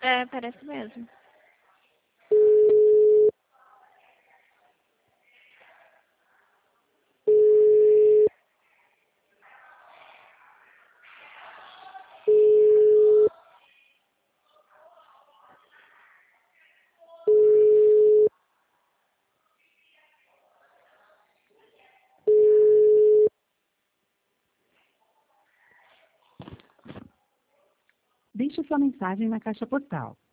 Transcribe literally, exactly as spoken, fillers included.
É, parece mesmo. Deixe sua mensagem na caixa postal.